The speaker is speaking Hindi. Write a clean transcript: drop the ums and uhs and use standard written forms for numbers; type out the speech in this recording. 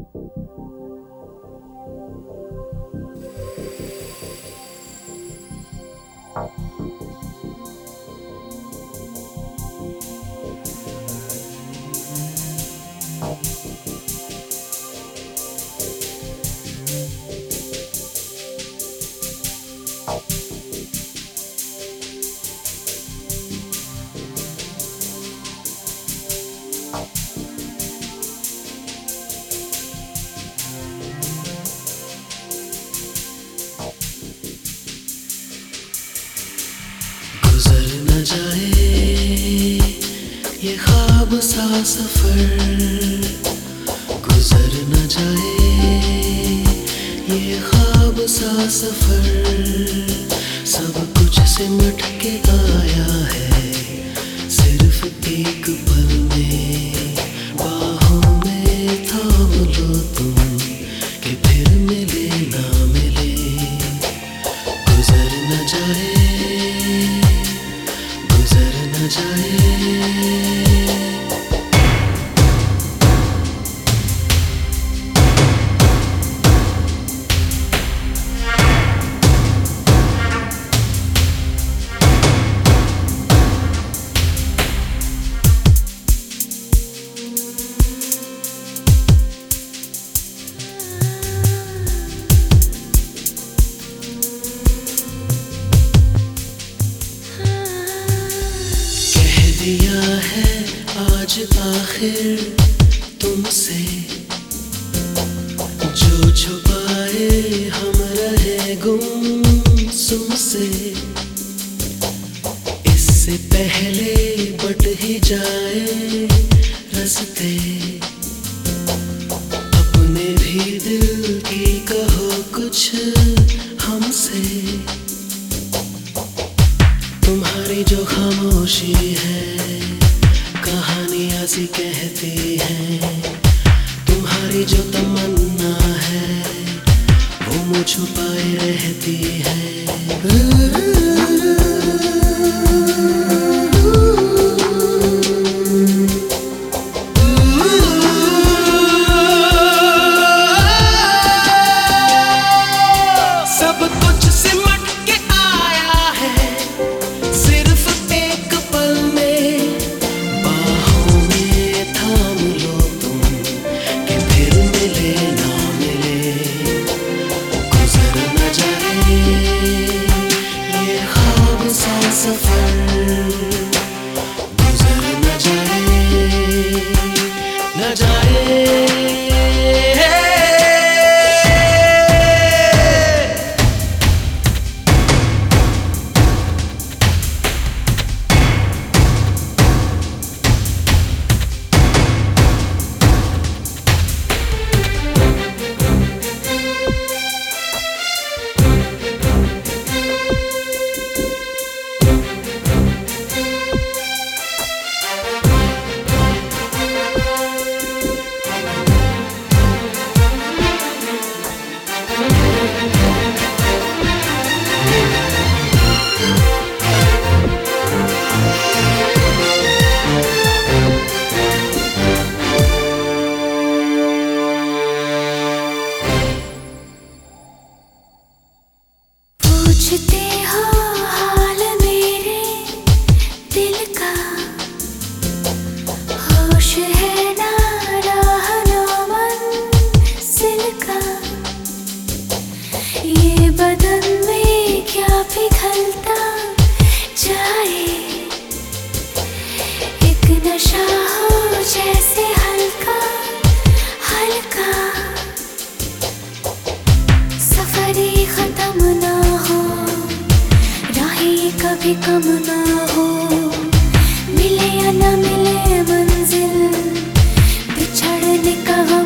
गुजर न जाए ये ख्वाब सा सफर, गुजर न जाए ये ख्वाब सा सफर। सब कुछ सिमट के आया है सिर्फ एक पल में, बाहों में थाम लो तुम कि फिर मिले ना मिले। गुजर न जाए, गुजर न जाए। दिया है आज आखिर तुमसे, जो छुपाए हम रहे गुमसुम से। इससे पहले बट ही जाए रास्ते, अपने भी दिल की कहो कुछ हमसे। तुम्हारी जो खामोशी है कहानियाँ सी कहती है, तुम्हारी जो तमन्ना है वो मुझ छुपाए रहती है। सब कुछ सिमट के आया है सिर्फ एक पल में, बाहों में थाम लो तुम कि फिर मिले ना मिले। गुजर न जाए ये ख्वाब सा सफर, गुजर न जाए, न जाए। पूछते हो हाल मेरे दिल का, होश है ना राह ना मंजिल का। ये बदन में क्या पिघलता जाए, एक नशा हो जैसे हल्का हल्का। सफर खत्म ना हो, राहें कभी कम ना हो, मिले या ना मिले मंजिल, बिछड़ने का